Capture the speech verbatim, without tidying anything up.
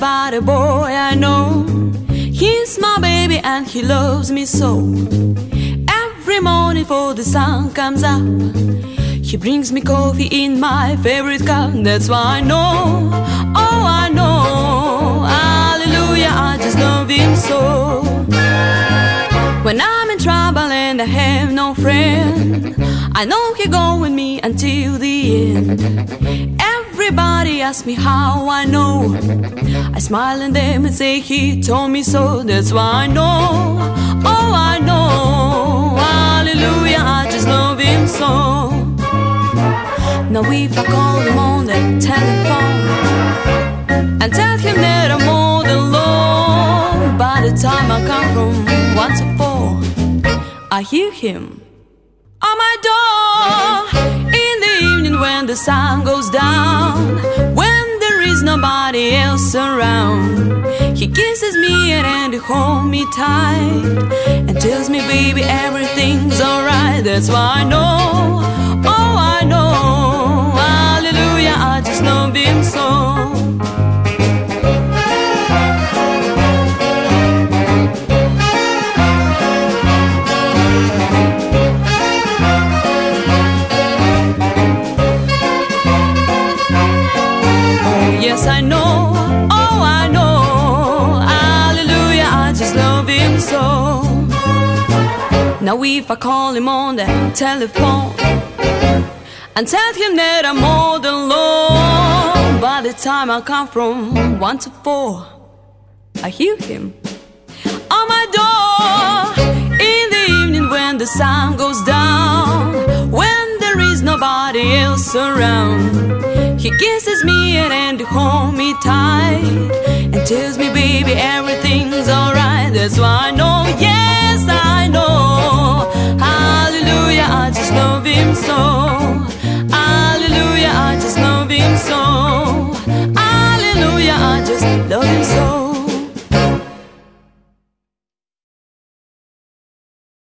about a boy I know. He's my baby and he loves me so. Every morning before the sun comes up, he brings me coffee in my favorite cup. That's why I know, oh I know, hallelujah, I just love him so. When I'm in trouble and I have no friend, I know he'll go with me until the end. Everybody asks me how I know. I smile at them and say he told me so. That's why I know, oh I know, hallelujah, I just love him so. Now if I call him on the telephone and tell him that I'm more than low, by the time I come from one to four, I hear him on my door. In the evening when the sun goes down, when there is nobody else around, he kisses me and he holds me tight and tells me, baby, everything's alright. That's why I know, oh I know, hallelujah, I just love him so. Yes, I know, oh I know, hallelujah, I just love him so. Now if I call him on the telephone and tell him that I'm more than low, by the time I come from one to four, I hear him on my door. In the evening when the sun goes down, when there is nobody else around, he kisses me and he holds me tight and tells me, baby, everything's alright. That's why I know,